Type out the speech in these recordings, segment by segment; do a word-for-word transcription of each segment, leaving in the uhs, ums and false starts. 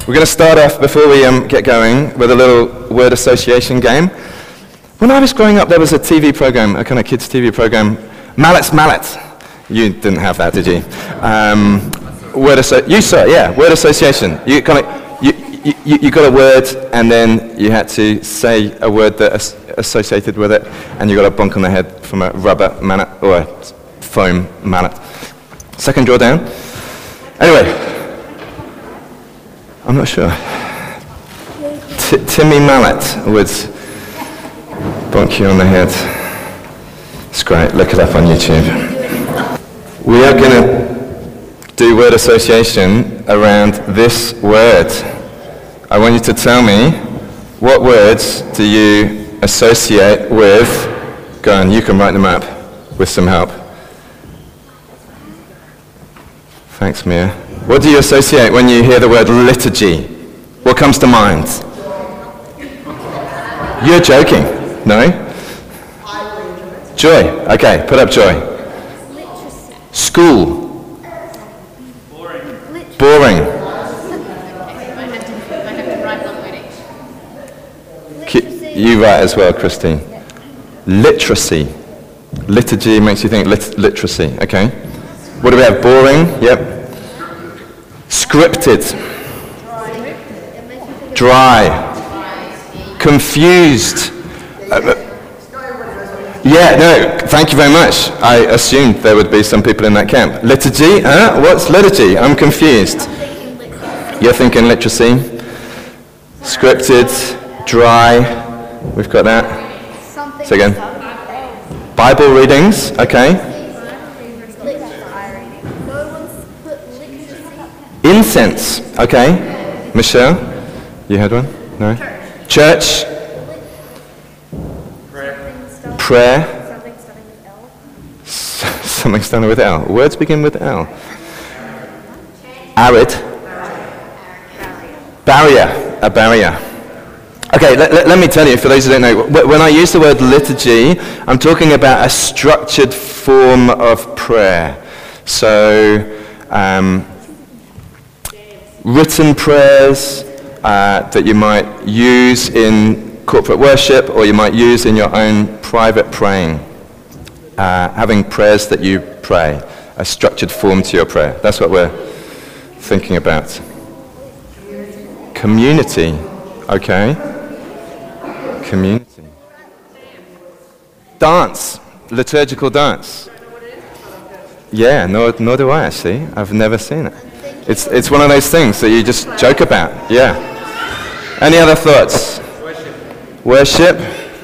We're going to start off, before we um, get going, with a little word association game. When I was growing up, there was a T V program, a kind of kids' T V program, Mallet's Mallet. You didn't have that, did you? Um, word asso- you saw it, yeah, word association. You kind of, you, you, you got a word, and then you had to say a word that is associated with it, and you got a bonk on the head from a rubber mallet, or a foam mallet. Second draw down. Anyway. I'm not sure. T- Timmy Mallet would bonk you on the head. It's great. Look it up on YouTube. We are going to do word association around this word. I want you to tell me, what words do you associate with? Go on, you can write them up with some help. Thanks, Mia. What do you associate when you hear the word liturgy? What comes to mind? You're joking. No? Joy. Okay, put up joy. School. Boring. Boring. You write as well, Christine. Literacy. Liturgy makes you think lit- literacy. Okay. What do we have? Boring. Yep. Scripted. Dry. Confused. Uh, yeah, no, thank you very much. I assumed there would be some people in that camp. Liturgy? Huh? What's liturgy? I'm confused. You're thinking literacy. Scripted. Dry. We've got that. Say again. Bible readings. Okay. Incense, okay. Michelle, you had one? No? Church. Prayer. Prayer. Something starting with L. Words begin with L. Arid. Barrier. A barrier. Okay, let, let, let me tell you, for those who don't know, when I use the word liturgy, I'm talking about a structured form of prayer. So, um, written prayers uh, that you might use in corporate worship, or you might use in your own private praying. Uh, having prayers that you pray, a structured form to your prayer. That's what we're thinking about. Community. Okay. Community. Dance. Liturgical dance. Yeah, nor, nor do I actually. I've never seen it. It's it's one of those things that you just joke about. Yeah. Any other thoughts? Worship. Worship.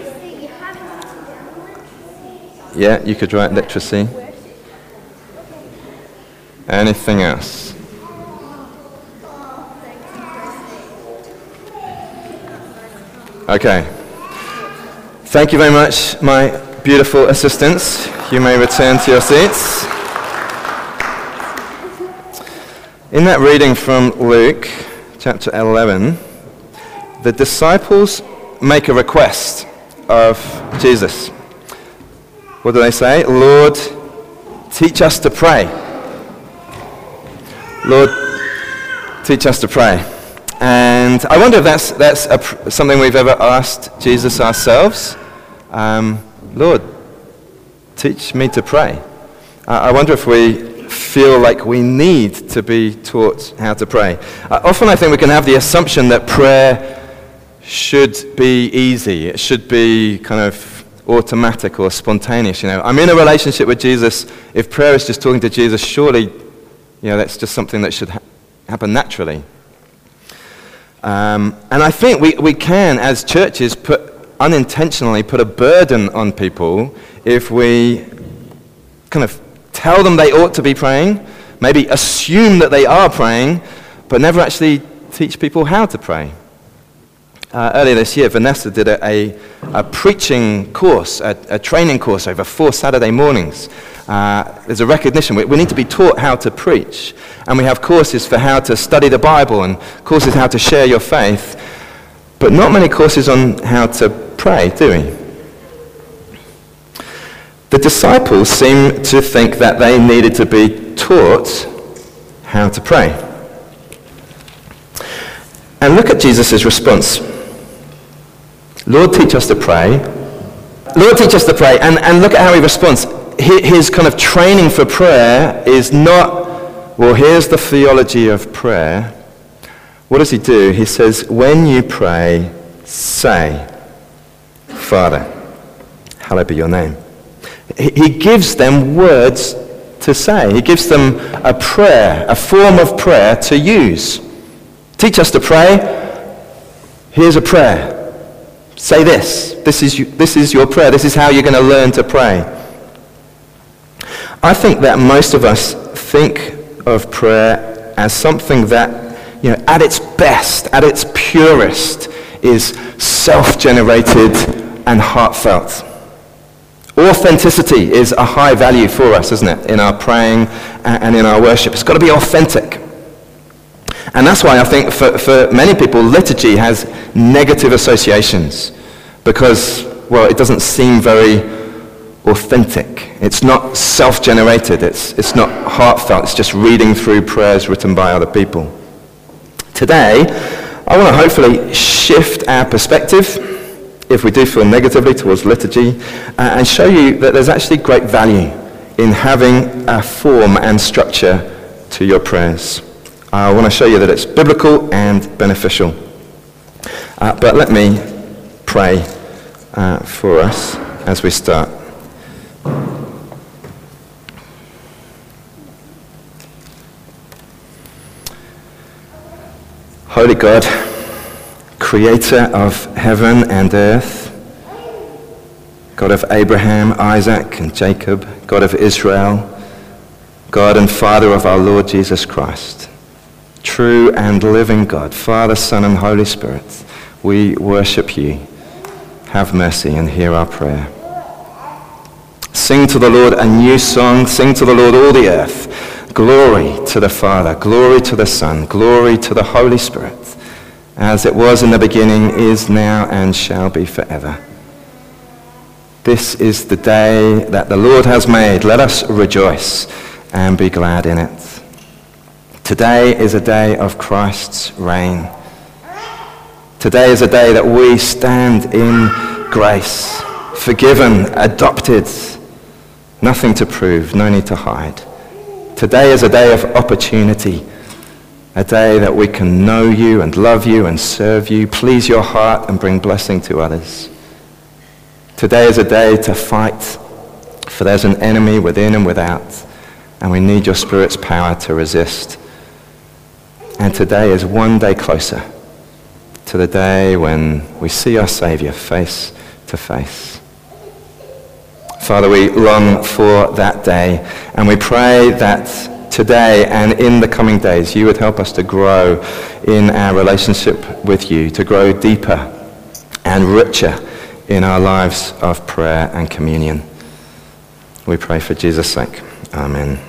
Yeah, you could write literacy. Anything else? Okay. Thank you very much, my beautiful assistants. You may return to your seats. In that reading from Luke, chapter eleven, the disciples make a request of Jesus. What do they say? Lord, teach us to pray. Lord, teach us to pray. And I wonder if that's that's a, something we've ever asked Jesus ourselves. Um, Lord, teach me to pray. Uh, I wonder if we feel like we need to be taught how to pray. Uh, often I think we can have the assumption that prayer should be easy. It should be kind of automatic or spontaneous. You know, I'm in a relationship with Jesus. If prayer is just talking to Jesus, surely, you know, that's just something that should ha- happen naturally. Um, and I think we, we can, as churches, put unintentionally put a burden on people if we kind of tell them they ought to be praying, maybe assume that they are praying, but never actually teach people how to pray. Uh, earlier this year, Vanessa did a, a, a preaching course, a, a training course over four Saturday mornings. Uh, there's a recognition. We, we need to be taught how to preach. And we have courses for how to study the Bible and courses how to share your faith. But not many courses on how to pray, do we? The disciples seem to think that they needed to be taught how to pray. And look at Jesus' response. Lord, teach us to pray. Lord, teach us to pray. And, and look at how he responds. His kind of training for prayer is not, well, here's the theology of prayer. What does he do? He says, when you pray, say, Father, hallowed be your name. He gives them words to say. He gives them a prayer, a form of prayer to use. Teach us to pray. Here's a prayer. Say this. This is, you, this is your prayer. This is how you're going to learn to pray. I think that most of us think of prayer as something that, you know, at its best, at its purest, is self-generated and heartfelt. Authenticity is a high value for us, isn't it, in our praying and in our worship. It's got to be authentic. And that's why I think for, for many people, liturgy has negative associations because, well, it doesn't seem very authentic. It's not self-generated. It's, it's not heartfelt. It's just reading through prayers written by other people. Today, I want to hopefully shift our perspective, if we do feel negatively towards liturgy, uh, and show you that there's actually great value in having a form and structure to your prayers. I want to show you that it's biblical and beneficial. Uh, but let me pray uh, for us as we start. Holy God, creator of heaven and earth, God of Abraham, Isaac, and Jacob, God of Israel, God and Father of our Lord Jesus Christ, true and living God, Father, Son, and Holy Spirit, we worship you. Have mercy and hear our prayer. Sing to the Lord a new song. Sing to the Lord all the earth. Glory to the Father, glory to the Son, glory to the Holy Spirit, as it was in the beginning, is now, and shall be forever. This is the day that the Lord has made. Let us rejoice and be glad in it. Today is a day of Christ's reign. Today is a day that we stand in grace, forgiven, adopted, nothing to prove, no need to hide. Today is a day of opportunity, a day that we can know you and love you and serve you, please your heart and bring blessing to others. Today is a day to fight, for there's an enemy within and without, and we need your Spirit's power to resist. And today is one day closer to the day when we see our Savior face to face. Father, we long for that day, and we pray that today and in the coming days you would help us to grow in our relationship with you, to grow deeper and richer in our lives of prayer and communion. We pray for Jesus' sake. Amen.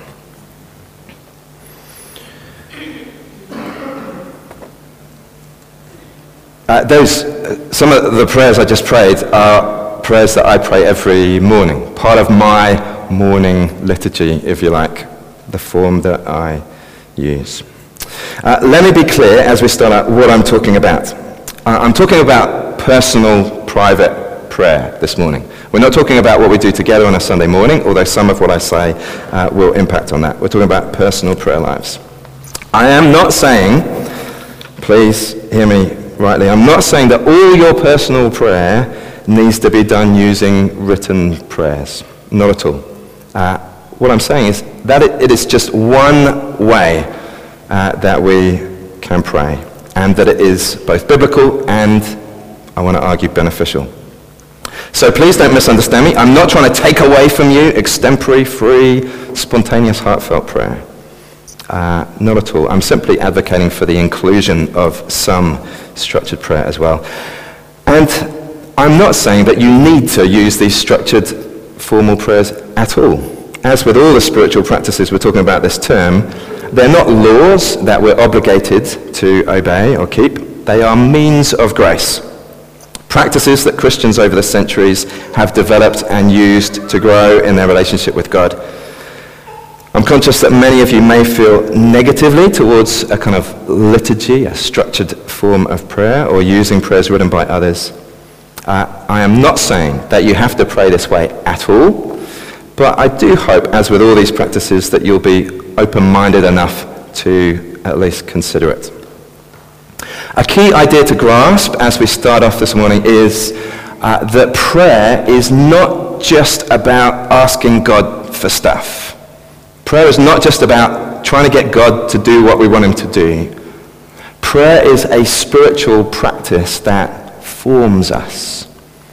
Uh, those, uh, some of the prayers I just prayed are prayers that I pray every morning, part of my morning liturgy, if you like, the form that I use. Uh, let me be clear as we start out what I'm talking about. Uh, I'm talking about personal, private prayer this morning. We're not talking about what we do together on a Sunday morning, although some of what I say uh, will impact on that. We're talking about personal prayer lives. I am not saying, please hear me rightly, I'm not saying that all your personal prayer needs to be done using written prayers. Not at all. Uh, what I'm saying is that it, it is just one way uh, that we can pray, and that it is both biblical and, I want to argue, beneficial. So please don't misunderstand me. I'm not trying to take away from you extempore, free, spontaneous, heartfelt prayer. Uh, not at all. I'm simply advocating for the inclusion of some structured prayer as well. And I'm not saying that you need to use these structured formal prayers at all. As with all the spiritual practices we're talking about this term, they're not laws that we're obligated to obey or keep. They are means of grace. Practices that Christians over the centuries have developed and used to grow in their relationship with God. I'm conscious that many of you may feel negatively towards a kind of liturgy, a structured form of prayer, or using prayers written by others. Uh, I am not saying that you have to pray this way at all, but I do hope, as with all these practices, that you'll be open-minded enough to at least consider it. A key idea to grasp as we start off this morning is uh, that prayer is not just about asking God for stuff. Prayer is not just about trying to get God to do what we want him to do. Prayer is a spiritual practice that forms us.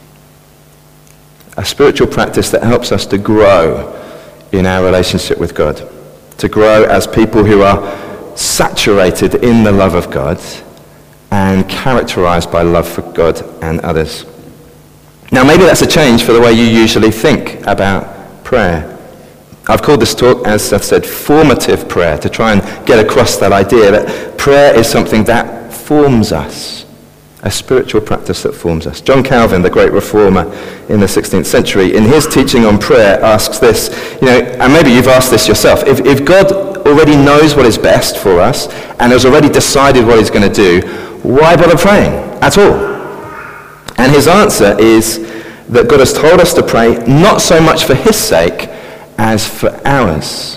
A spiritual practice that helps us to grow in our relationship with God. To grow as people who are saturated in the love of God and characterized by love for God and others. Now maybe that's a change for the way you usually think about prayer. I've called this talk, as I've said, formative prayer, to try and get across that idea that prayer is something that forms us, a spiritual practice that forms us. John Calvin, the great reformer in the sixteenth century, in his teaching on prayer, asks this, you know, and maybe you've asked this yourself, if, if God already knows what is best for us and has already decided what he's going to do, why bother praying at all? And his answer is that God has told us to pray not so much for his sake as for ours.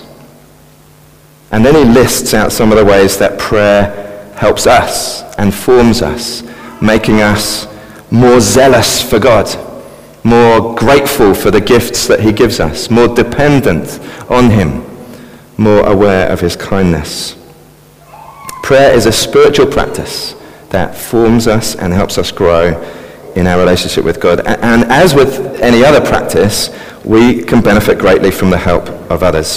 And then he lists out some of the ways that prayer helps us and forms us, making us more zealous for God, more grateful for the gifts that he gives us, more dependent on him, more aware of his kindness. Prayer is a spiritual practice that forms us and helps us grow in our relationship with God. And as with any other practice, we can benefit greatly from the help of others.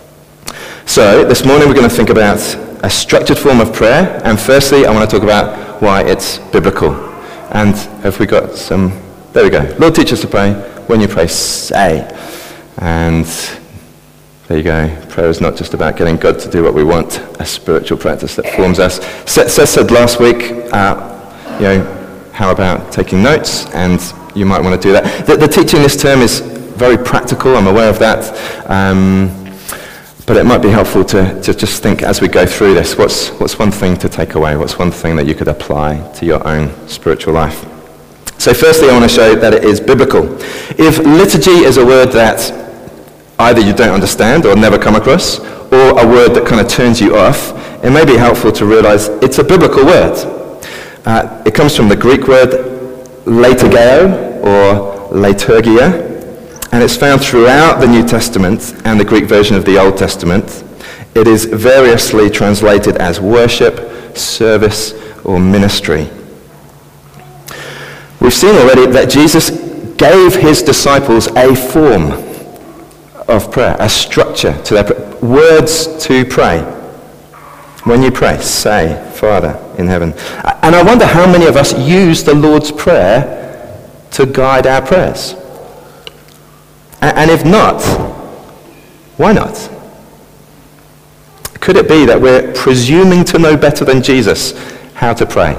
So this morning we're going to think about a structured form of prayer, and firstly I want to talk about why it's biblical. And have we got some, there we go. Lord, teach us to pray. When you pray, say. And there you go. Prayer is not just about getting God to do what we want, a spiritual practice that forms us. Seth said last week, uh, you know, how about taking notes? And you might want to do that. The, the teaching this term is very practical, I'm aware of that. Um, but it might be helpful to, to just think as we go through this, what's, what's one thing to take away? What's one thing that you could apply to your own spiritual life? So firstly, I want to show that it is biblical. If liturgy is a word that either you don't understand or never come across, or a word that kind of turns you off, it may be helpful to realize it's a biblical word. Uh, it comes from the Greek word liturgeo, or liturgia, and it's found throughout the New Testament and the Greek version of the Old Testament. It is variously translated as worship, service, or ministry. We've seen already that Jesus gave his disciples a form of prayer, a structure to their prayer, words to pray. When you pray, say, Father in heaven. And I wonder how many of us use the Lord's Prayer to guide our prayers. And if not, why not? Could it be that we're presuming to know better than Jesus how to pray?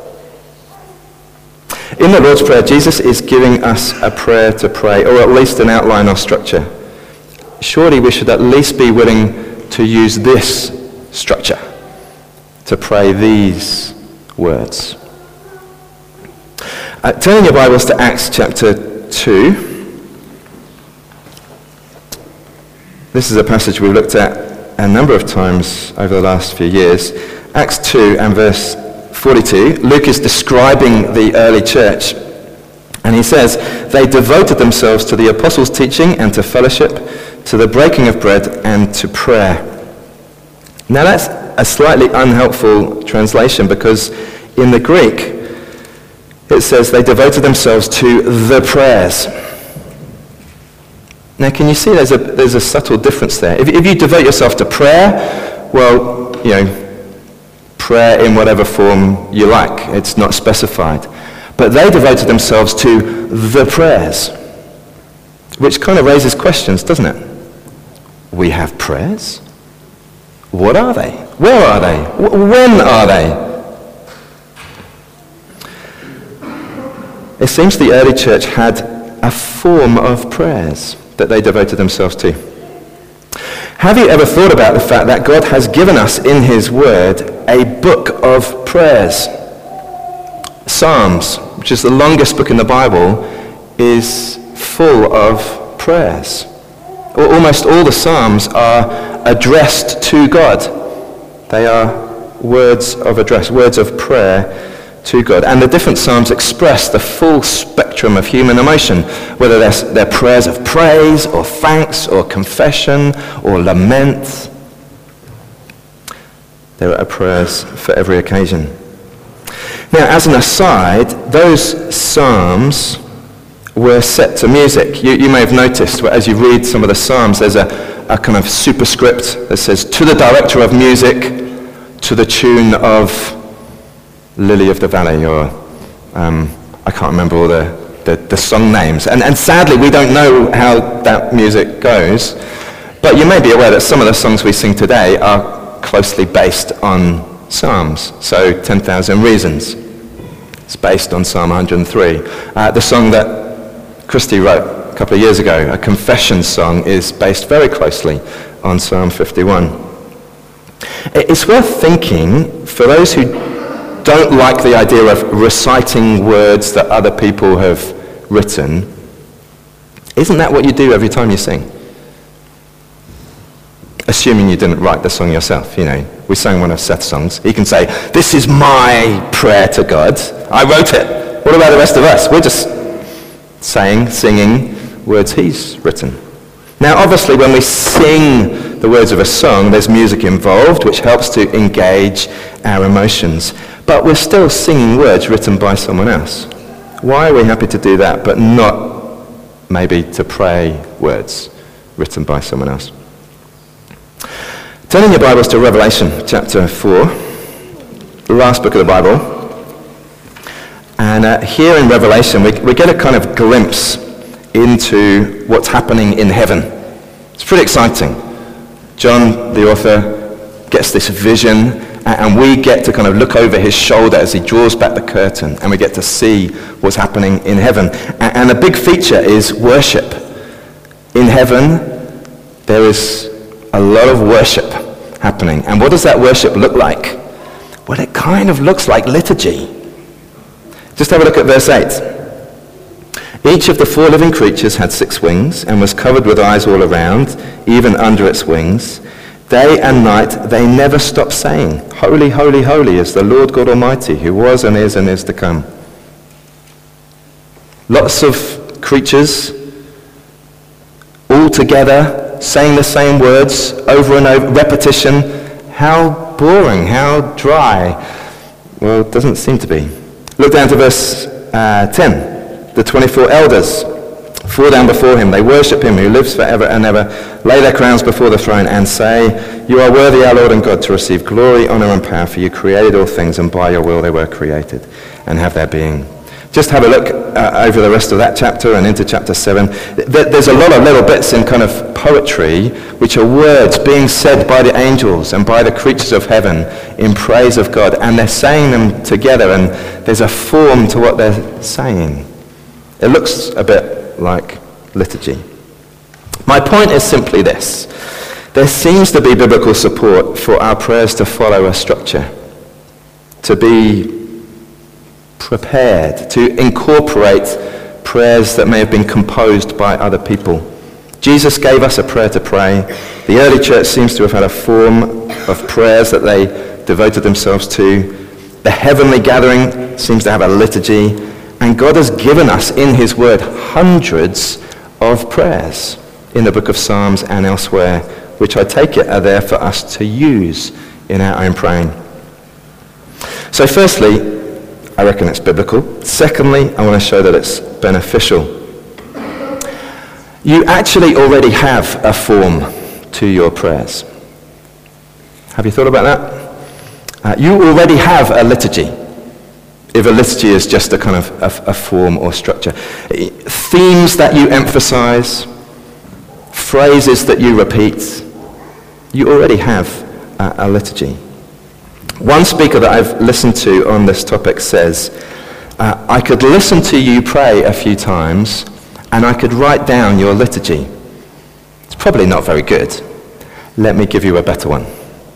In the Lord's Prayer, Jesus is giving us a prayer to pray, or at least an outline or structure. Surely we should at least be willing to use this structure to pray these words. Uh, turning your Bibles to Acts chapter two. This is a passage we've looked at a number of times over the last few years. Acts two and verse forty-two. Luke is describing the early church. And he says, they devoted themselves to the apostles' teaching and to fellowship, to the breaking of bread and to prayer. Now that's a slightly unhelpful translation, because in the Greek it says they devoted themselves to the prayers. Now can you see there's a, there's a subtle difference there? If, if you devote yourself to prayer, well, you know, prayer in whatever form you like. It's not specified. But they devoted themselves to the prayers, which kind of raises questions, doesn't it? We have prayers? What are they? Where are they? When are they? It seems the early church had a form of prayers that they devoted themselves to. Have you ever thought about the fact that God has given us in his word a book of prayers? Psalms, which is the longest book in the Bible, is full of prayers. Almost all the Psalms are addressed to God. They are words of address, words of prayer to God. And the different Psalms express the full spectrum of human emotion, whether they're, they're prayers of praise or thanks or confession or lament. There are prayers for every occasion. Now, as an aside, those Psalms were set to music. You, you may have noticed, as you read some of the Psalms, there's a, a kind of superscript that says, to the director of music, to the tune of Lily of the Valley, or um, I can't remember all the, the, the song names. And, and sadly, we don't know how that music goes. But you may be aware that some of the songs we sing today are closely based on Psalms. So, ten thousand Reasons. It's based on Psalm one hundred three. Uh, the song that Christy wrote a couple of years ago, a confession song, is based very closely on Psalm fifty-one. It's worth thinking, for those who don't like the idea of reciting words that other people have written, isn't that what you do every time you sing? Assuming you didn't write the song yourself, you know. We sang one of Seth's songs. He can say, this is my prayer to God. I wrote it. What about the rest of us? We're just saying, singing words he's written. Now, obviously, when we sing the words of a song, there's music involved, which helps to engage our emotions. But we're still singing words written by someone else. Why are we happy to do that, but not maybe to pray words written by someone else? Turn in your Bibles to Revelation chapter four, the last book of the Bible. And uh, here in Revelation, we, we get a kind of glimpse into what's happening in heaven. It's pretty exciting. John, the author, gets this vision, and we get to kind of look over his shoulder as he draws back the curtain, and we get to see what's happening in heaven. And a big feature is worship. In heaven, there is a lot of worship happening. And what does that worship look like? Well, it kind of looks like liturgy. Just have a look at verse eight. Each of the four living creatures had six wings and was covered with eyes all around, even under its wings. Day and night they never stop saying, Holy, holy, holy is the Lord God Almighty, who was and is and is to come. Lots of creatures all together, saying the same words over and over, repetition. How boring, how dry. Well, it doesn't seem to be. Look down to verse uh, ten. The twenty-four elders fall down before him. They worship him who lives forever and ever, lay their crowns before the throne and say, You are worthy, our Lord and God, to receive glory, honor and power, for you created all things, and by your will they were created and have their being. Just have a look uh, over the rest of that chapter and into chapter seven. There's a lot of little bits in kind of poetry which are words being said by the angels and by the creatures of heaven in praise of God, and they're saying them together, and there's a form to what they're saying. It looks a bit like liturgy. My point is simply this. There seems to be biblical support for our prayers to follow a structure, to be prepared, to incorporate prayers that may have been composed by other people. Jesus gave us a prayer to pray. The early church seems to have had a form of prayers that they devoted themselves to. The heavenly gathering seems to have a liturgy. And God has given us in his word hundreds of prayers in the book of Psalms and elsewhere, which I take it are there for us to use in our own praying. So firstly, I reckon it's biblical. Secondly, I want to show that it's beneficial. You actually already have a form to your prayers. Have you thought about that? Uh, you already have a liturgy. If a liturgy is just a kind of a, a form or structure. Themes that you emphasize, phrases that you repeat, you already have a, a liturgy. One speaker that I've listened to on this topic says, uh, I could listen to you pray a few times and I could write down your liturgy. It's probably not very good. Let me give you a better one.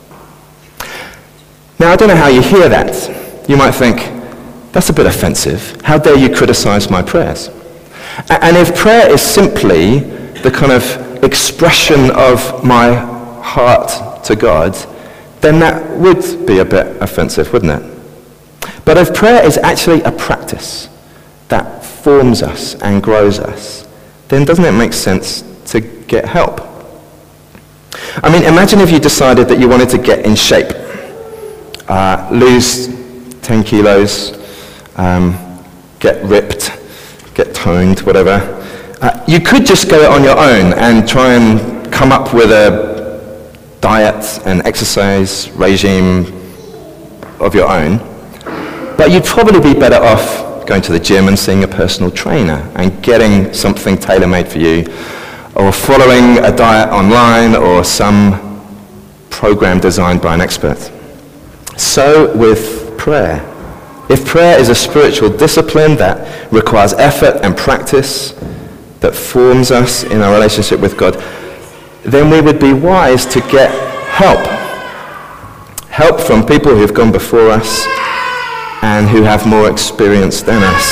Now, I don't know how you hear that. You might think, that's a bit offensive. How dare you criticize my prayers? And if prayer is simply the kind of expression of my heart to God, then that would be a bit offensive, wouldn't it? But if prayer is actually a practice that forms us and grows us, then doesn't it make sense to get help? I mean, imagine if you decided that you wanted to get in shape, uh, lose ten kilos, um, get ripped, get toned, whatever. Uh, you could just go it on your own and try and come up with a diet and exercise regime of your own. But you'd probably be better off going to the gym and seeing a personal trainer and getting something tailor-made for you, or following a diet online or some program designed by an expert. So with prayer. If prayer is a spiritual discipline that requires effort and practice, that forms us in our relationship with God, then we would be wise to get help. Help from people who've gone before us and who have more experience than us.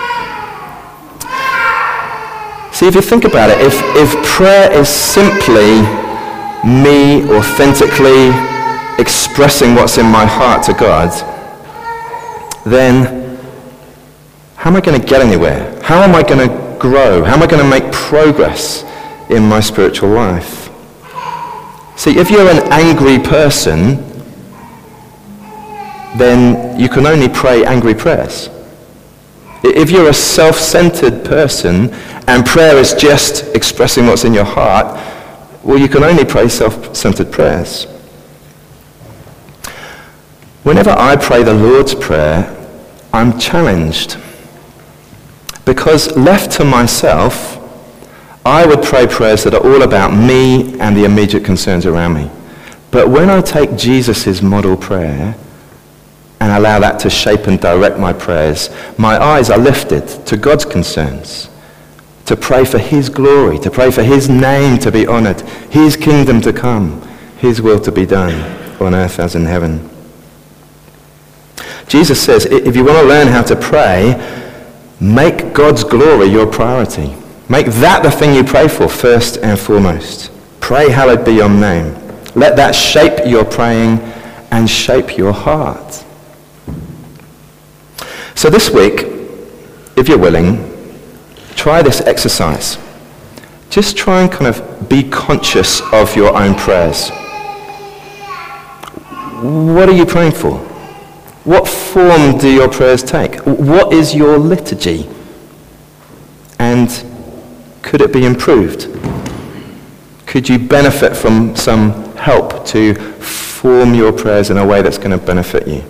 See, if you think about it, if, if prayer is simply me authentically expressing what's in my heart to God, then how am I going to get anywhere? How am I going to grow? How am I going to make progress in my spiritual life? See, if you're an angry person, then you can only pray angry prayers. If you're a self-centered person and prayer is just expressing what's in your heart, well, you can only pray self-centered prayers. Whenever I pray the Lord's Prayer, I'm challenged. Because left to myself, I would pray prayers that are all about me and the immediate concerns around me. But when I take Jesus' model prayer and allow that to shape and direct my prayers, my eyes are lifted to God's concerns, to pray for his glory, to pray for his name to be honored, his kingdom to come, his will to be done on earth as in heaven. Jesus says, if you want to learn how to pray, make God's glory your priority. Make that the thing you pray for first and foremost. Pray, hallowed be your name. Let that shape your praying and shape your heart. So this week, if you're willing, try this exercise. Just try and kind of be conscious of your own prayers. What are you praying for? What form do your prayers take? What is your liturgy? And could it be improved? Could you benefit from some help to form your prayers in a way that's going to benefit you?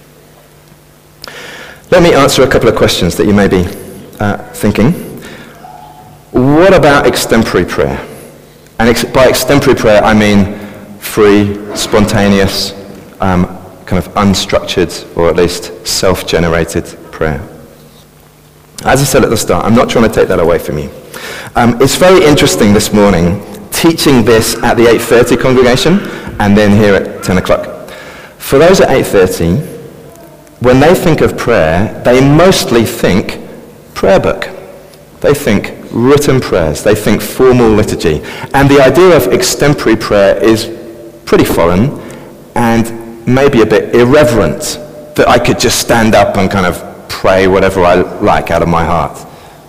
Let me answer a couple of questions that you may be uh, thinking. What about extempore prayer? And ex- by extempore prayer, I mean free, spontaneous, um, kind of unstructured, or at least self-generated prayer. As I said at the start, I'm not trying to take that away from you. Um, it's very interesting this morning teaching this at the eight thirty congregation and then here at ten o'clock. For those at eight thirty, when they think of prayer, they mostly think prayer book. They think written prayers. They think formal liturgy. And the idea of extempore prayer is pretty foreign and maybe a bit irreverent, that I could just stand up and kind of pray whatever I like out of my heart.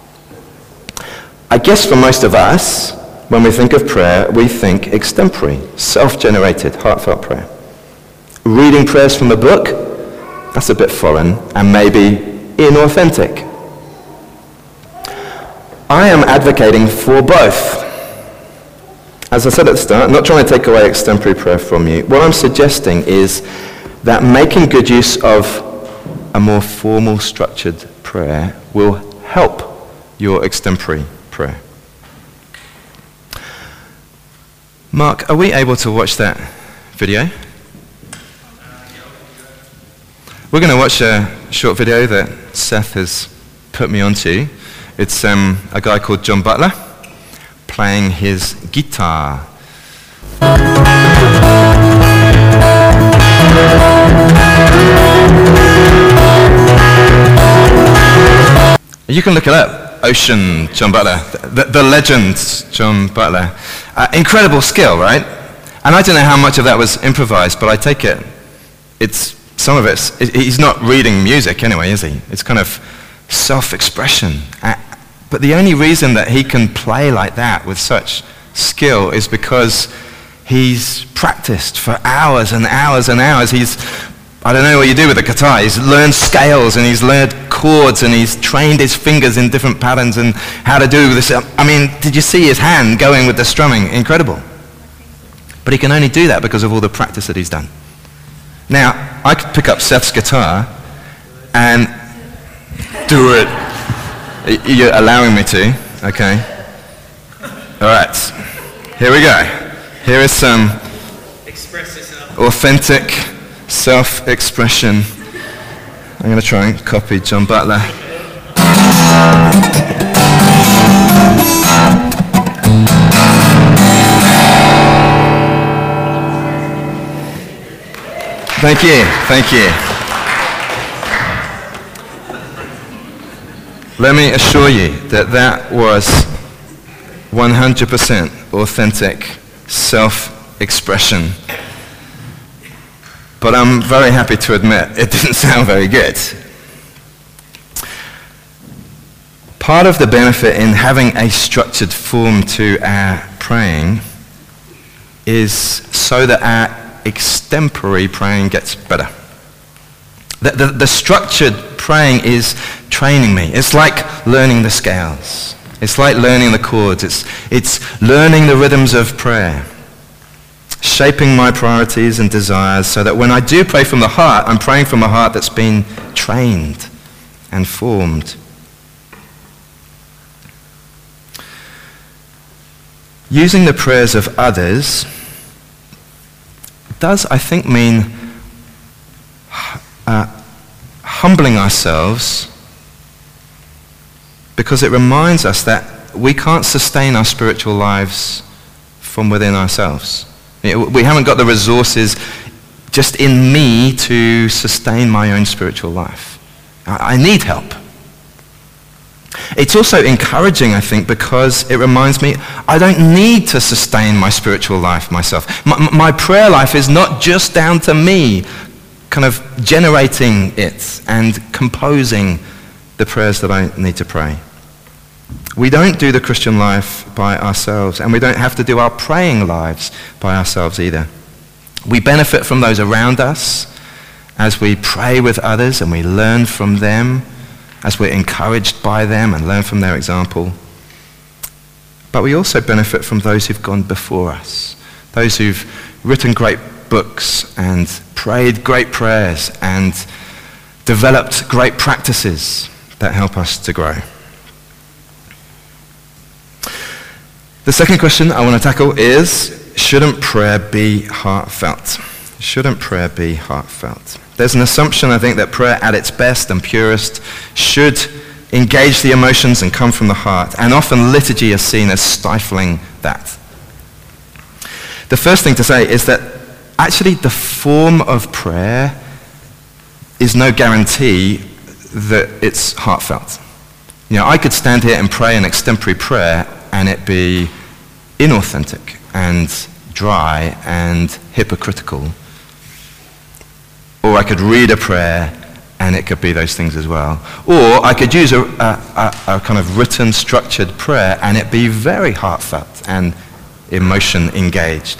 I guess for most of us, when we think of prayer, we think extempore, self-generated, heartfelt prayer. Reading prayers from a book, that's a bit foreign and maybe inauthentic. I am advocating for both. As I said at the start, I'm not trying to take away extempore prayer from you. What I'm suggesting is that making good use of a more formal, structured prayer will help your extempore prayer. Mark, are we able to watch that video? We're going to watch a short video that Seth has put me onto. It's um, a guy called John Butler playing his guitar. You can look it up. Ocean, John Butler. The, the legend, John Butler. Uh, incredible skill, right? And I don't know how much of that was improvised, but I take it. It's some of it's. It, he's not reading music anyway, is he? It's kind of self-expression. Uh, but the only reason that he can play like that with such skill is because he's practiced for hours and hours and hours. He's I don't know what you do with a guitar. He's learned scales and he's learned chords and he's trained his fingers in different patterns and how to do this. I mean, did you see his hand going with the strumming? Incredible. But he can only do that because of all the practice that he's done. Now, I could pick up Seth's guitar and do it. You're allowing me to, okay? All right, here we go. Here is some authentic self-expression. I'm going to try and copy John Butler. Thank you, thank you. Let me assure you that that was one hundred percent authentic self-expression. But I'm very happy to admit it didn't sound very good. Part of the benefit in having a structured form to our praying is so that our extempore praying gets better. The, the, the structured praying is training me. It's like learning the scales. It's like learning the chords. It's, it's learning the rhythms of prayer. Shaping my priorities and desires so that when I do pray from the heart, I'm praying from a heart that's been trained and formed. Using the prayers of others does, I think, mean uh, humbling ourselves, because it reminds us that we can't sustain our spiritual lives from within ourselves. We haven't got the resources just in me to sustain my own spiritual life. I need help. It's also encouraging, I think, because it reminds me I don't need to sustain my spiritual life myself. My, my prayer life is not just down to me kind of generating it and composing the prayers that I need to pray. We don't do the Christian life by ourselves, and we don't have to do our praying lives by ourselves either. We benefit from those around us as we pray with others and we learn from them, as we're encouraged by them and learn from their example. But we also benefit from those who've gone before us, those who've written great books and prayed great prayers and developed great practices that help us to grow. The second question I want to tackle is, shouldn't prayer be heartfelt? Shouldn't prayer be heartfelt? There's an assumption, I think, that prayer at its best and purest should engage the emotions and come from the heart, and often liturgy is seen as stifling that. The first thing to say is that actually the form of prayer is no guarantee that it's heartfelt. You know, I could stand here and pray an extempore prayer and it be inauthentic and dry and hypocritical. Or I could read a prayer and it could be those things as well. Or I could use a, a, a kind of written, structured prayer and it be very heartfelt and emotion engaged.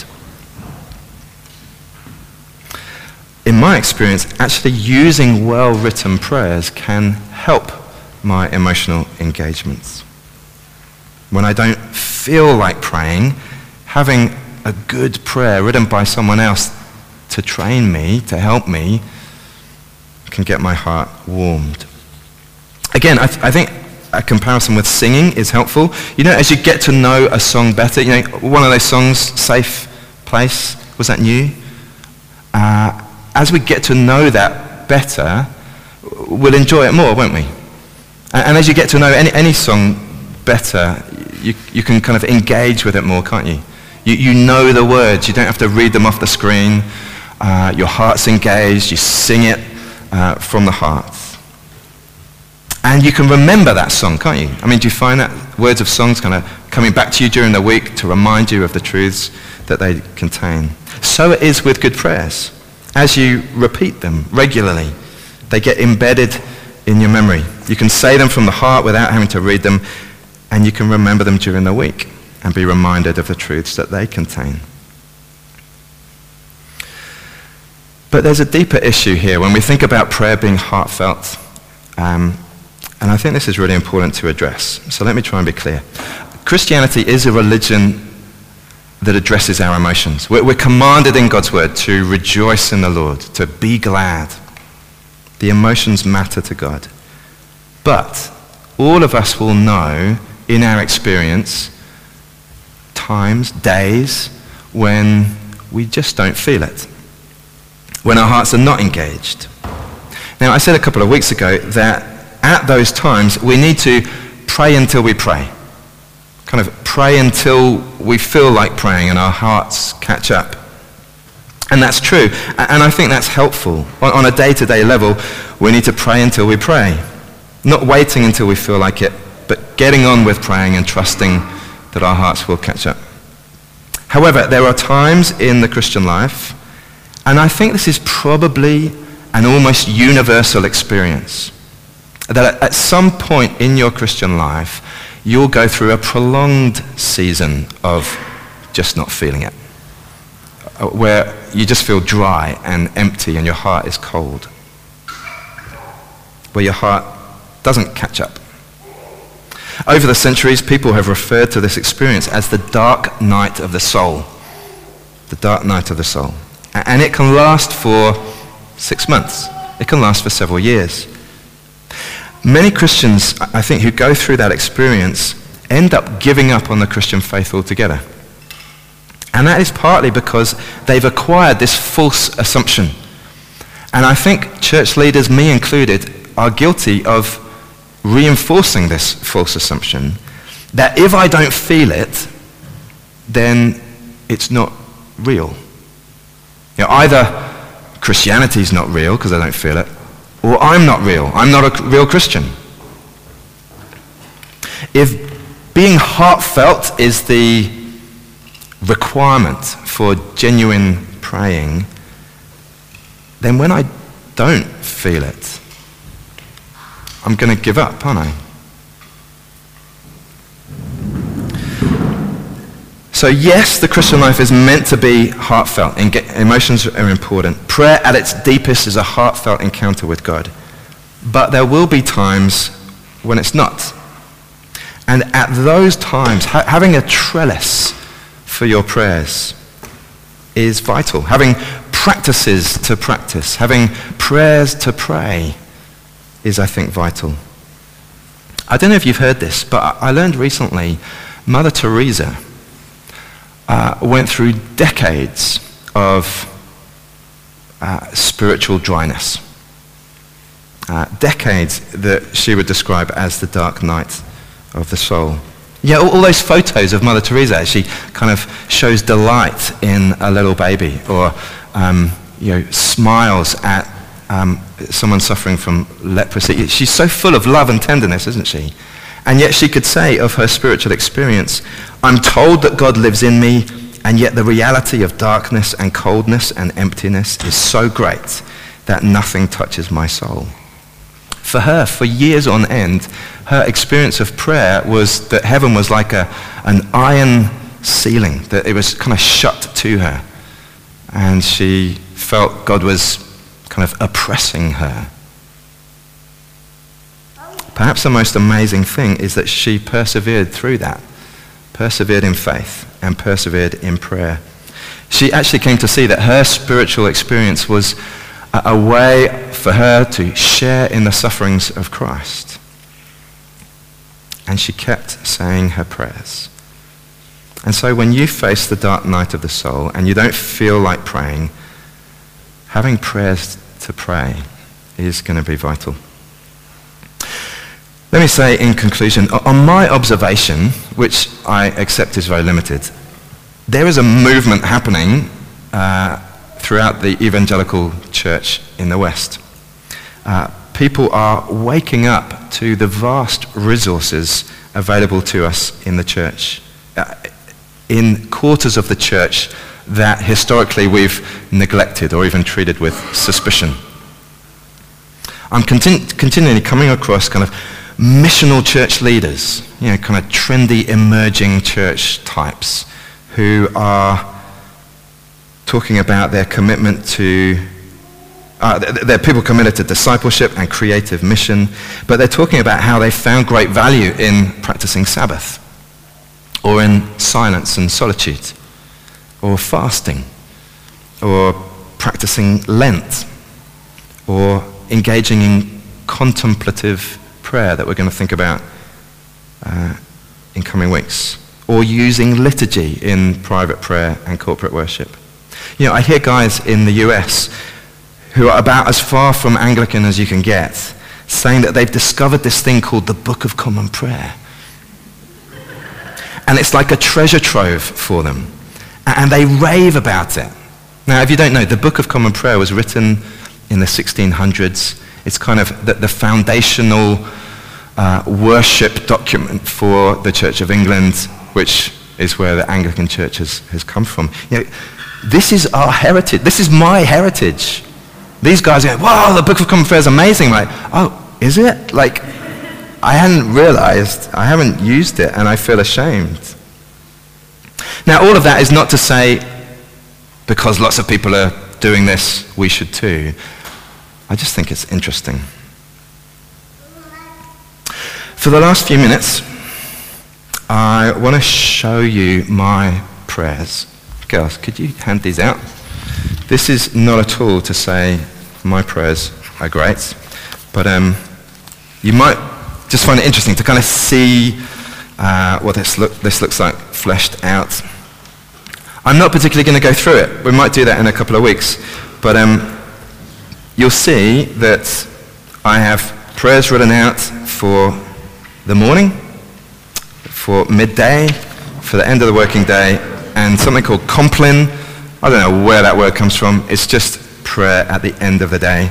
In my experience, actually using well-written prayers can help my emotional engagements. When I don't feel like praying, having a good prayer written by someone else to train me, to help me, can get my heart warmed. Again, I, th- I think a comparison with singing is helpful. You know, as you get to know a song better, you know, one of those songs, Safe Place, was that new? Uh, as we get to know that better, we'll enjoy it more, won't we? And, and as you get to know any, any song better, you, you can kind of engage with it more, can't you? You, you know the words. You don't have to read them off the screen. Uh, your heart's engaged. You sing it uh, from the heart. And you can remember that song, can't you? I mean, do you find that words of songs kind of coming back to you during the week to remind you of the truths that they contain? So it is with good prayers. As you repeat them regularly, they get embedded in your memory. You can say them from the heart without having to read them, and you can remember them during the week and be reminded of the truths that they contain. But there's a deeper issue here when we think about prayer being heartfelt. Um, and I think this is really important to address. So let me try and be clear. Christianity is a religion that addresses our emotions. We're, we're commanded in God's word to rejoice in the Lord, to be glad. The emotions matter to God. But all of us will know in our experience times, days, when we just don't feel it, when our hearts are not engaged. Now, I said a couple of weeks ago that at those times we need to pray until we pray. Kind of pray until we feel like praying and our hearts catch up. And that's true. And I think that's helpful. On a day-to-day level, we need to pray until we pray. Not waiting until we feel like it, but getting on with praying and trusting that our hearts will catch up. However, there are times in the Christian life, and I think this is probably an almost universal experience, that at some point in your Christian life, you'll go through a prolonged season of just not feeling it, where you just feel dry and empty and your heart is cold, where your heart doesn't catch up. Over the centuries, people have referred to this experience as the dark night of the soul. The dark night of the soul. And it can last for six months. It can last for several years. Many Christians, I think, who go through that experience end up giving up on the Christian faith altogether. And that is partly because they've acquired this false assumption. And I think church leaders, me included, are guilty of reinforcing this false assumption that if I don't feel it, then it's not real. You know, either Christianity is not real because I don't feel it, or I'm not real. I'm not a real Christian. If being heartfelt is the requirement for genuine praying, then when I don't feel it, I'm going to give up, aren't I? So yes, the Christian life is meant to be heartfelt. Emotions are important. Prayer at its deepest is a heartfelt encounter with God. But there will be times when it's not. And at those times, ha- having a trellis for your prayers is vital. Having practices to practice, having prayers to pray is, I think, vital. I don't know if you've heard this, but I learned recently Mother Teresa uh, went through decades of uh, spiritual dryness. Uh, decades that she would describe as the dark night of the soul. Yeah, all, all those photos of Mother Teresa, she kind of shows delight in a little baby, or um, you know, smiles at um, someone suffering from leprosy. She's so full of love and tenderness, isn't she? And yet she could say of her spiritual experience, I'm told that God lives in me, and yet the reality of darkness and coldness and emptiness is so great that nothing touches my soul. For her, for years on end, her experience of prayer was that heaven was like a, an iron ceiling, that it was kind of shut to her. And she felt God was kind of oppressing her. Perhaps the most amazing thing is that she persevered through that, persevered in faith and persevered in prayer. She actually came to see that her spiritual experience was a, a way for her to share in the sufferings of Christ. And she kept saying her prayers. And so when you face the dark night of the soul and you don't feel like praying, having prayers to pray is going to be vital. Let me say in conclusion, on my observation, which I accept is very limited, there is a movement happening uh, throughout the evangelical church in the West. Uh, people are waking up to the vast resources available to us in the church, uh, in quarters of the church that historically we've neglected or even treated with suspicion. I'm continu- continually coming across kind of missional church leaders, you know, kind of trendy emerging church types who are talking about their commitment to, uh, they're people committed to discipleship and creative mission, but they're talking about how they found great value in practicing Sabbath, or in silence and solitude, or fasting, or practicing Lent, or engaging in contemplative prayer that we're going to think about uh, in coming weeks, or using liturgy in private prayer and corporate worship. You know, I hear guys in the U S who are about as far from Anglican as you can get, saying that they've discovered this thing called the Book of Common Prayer. And it's like a treasure trove for them. And they rave about it. Now, if you don't know, the Book of Common Prayer was written in the sixteen hundreds. It's kind of the, the foundational uh, worship document for the Church of England, which is where the Anglican Church has, has come from. You know, this is our heritage. This is my heritage. These guys are going, wow, the Book of Common Prayer is amazing. I'm like, oh, is it? Like, I hadn't realized, I haven't used it, and I feel ashamed. Now, all of that is not to say, because lots of people are doing this, we should too. I just think it's interesting. For the last few minutes, I want to show you my prayers. Girls, could you hand these out? This is not at all to say my prayers are great, but um, you might just find it interesting to kind of see uh, what this, look, this looks like fleshed out. I'm not particularly going to go through it. We might do that in a couple of weeks, but um, you'll see that I have prayers written out for the morning, for midday, for the end of the working day, and something called Compline. I don't know where that word comes from. It's just prayer at the end of the day.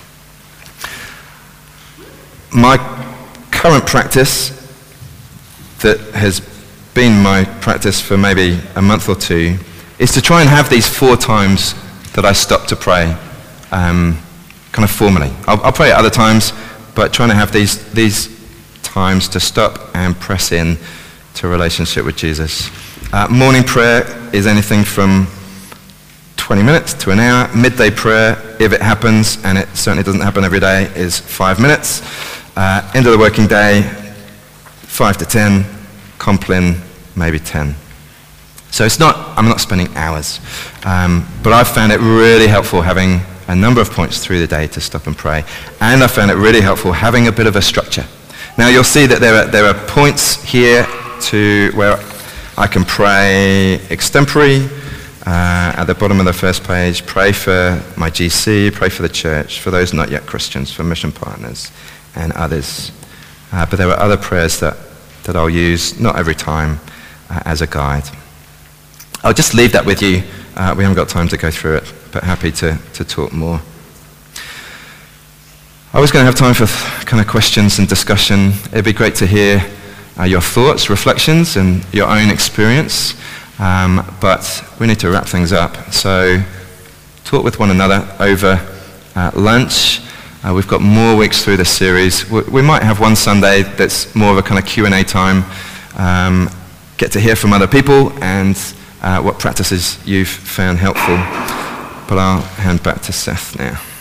My current practice, that has been my practice for maybe a month or two, is to try and have these four times that I stop to pray, um, kind of formally. I'll, I'll pray at other times, but trying to have these, these times to stop and press in to a relationship with Jesus. Uh, morning prayer is anything from twenty minutes to an hour. Midday prayer, if it happens, and it certainly doesn't happen every day, is five minutes. Uh, end of the working day, five to ten. Compline, maybe ten. So it's not, I'm not spending hours. Um, but I've found it really helpful having a number of points through the day to stop and pray. And I found it really helpful having a bit of a structure. Now you'll see that there are, there are points here to where I can pray extempore. Uh, at the bottom of the first page, pray for my G C, pray for the church, for those not yet Christians, for mission partners and others. Uh, but there are other prayers that, that I'll use, not every time, uh, as a guide. I'll just leave that with you. Uh, we haven't got time to go through it, but happy to, to talk more. I was going to have time for th- kind of questions and discussion. It'd be great to hear uh, your thoughts, reflections, and your own experience. Um, but we need to wrap things up. So talk with one another over uh, lunch. Uh, we've got more weeks through this series. We, we might have one Sunday that's more of a kind of Q and A time. Um, get to hear from other people and uh, what practices you've found helpful. But I'll hand back to Seth now.